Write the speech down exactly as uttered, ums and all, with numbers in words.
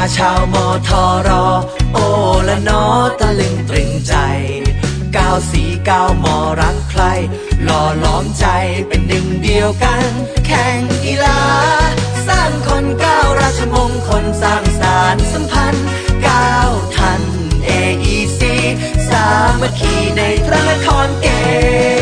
ชาวมอทอรอโอละนอตะลึงตรึงใจก้าวสีก้าวมอรักใครหล่อล้อมใจเป็นหนึ่งเดียวกันแข่งกีฬาสร้างคนก้าวราชมงคลสร้างสารสัมพันธ์ก้าวทัน เอ อี ซี สามัคคีในพระนครเก